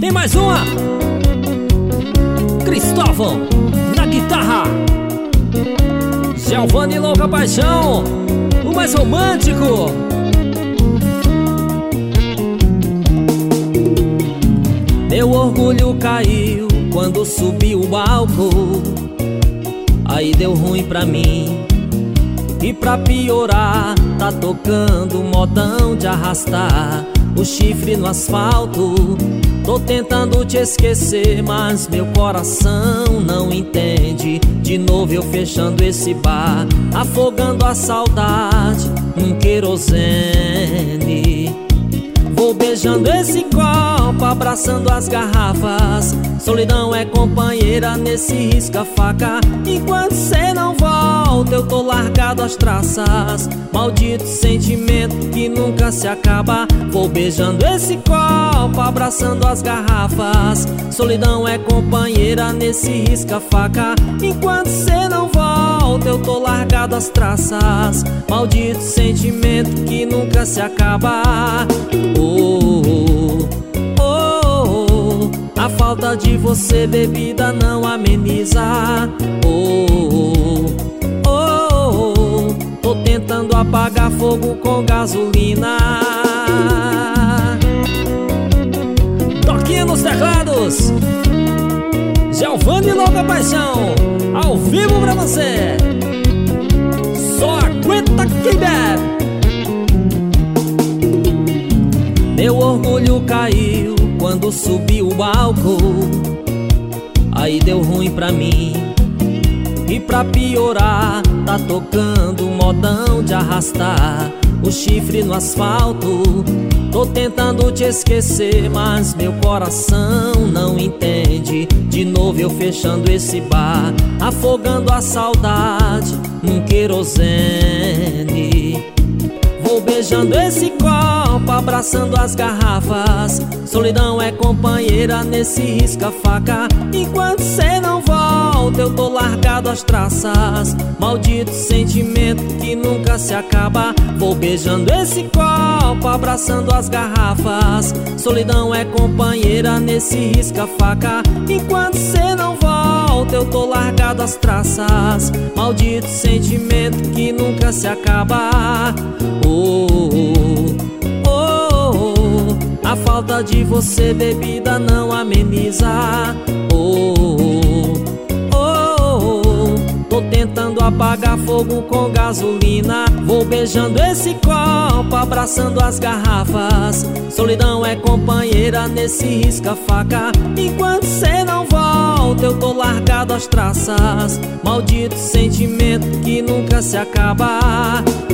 Tem mais uma. Cristóvão na guitarra, Giovanni Louca Paixão, o mais romântico. Meu orgulho caiu quando subiu o álcool, aí deu ruim pra mim. E pra piorar, tá tocando modão de arrastar o chifre no asfalto. Tô tentando te esquecer, mas meu coração não entende. De novo eu fechando esse bar, afogando a saudade num querosene. Vou beijando esse copo, abraçando as garrafas. Solidão é companheira nesse risca-faca. Enquanto cê não volta, eu tô largado às traças. Maldito sentimento que nunca se acaba. Vou beijando esse copo, abraçando as garrafas. Solidão é companheira nesse risca-faca. Enquanto cê não volta, eu tô largado às traças. Maldito sentimento que nunca se acaba. A falta de você, bebida, não ameniza. Tô tentando apagar fogo com gasolina. Toquinha nos teclados, Giovanni Louca Paixão, ao vivo pra você. Só aguenta quem bebe. Meu orgulho caiu quando subiu o álcool, aí deu ruim pra mim. E pra piorar, tá tocando modão de arrastar o chifre no asfalto. Tô tentando te esquecer, mas meu coração não entende. De novo eu fechando esse bar, afogando a saudade num querosene. Vou beijando esse copo, abraçando as garrafas. Solidão é companheira nesse risca-faca. Enquanto cê não volta, eu tô largado às traças. Maldito sentimento que nunca se acaba. Vou beijando esse copo, abraçando as garrafas. Solidão é companheira nesse risca-faca. Enquanto cê não volta, eu tô largado às traças. Maldito sentimento que nunca se acaba. A falta de você, bebida, não ameniza. Tô tentando apagar fogo com gasolina. Vou beijando esse copo, abraçando as garrafas. Solidão é companheira nesse risca-faca. Enquanto cê não volta, eu tô largado às traças. Maldito sentimento que nunca se acaba.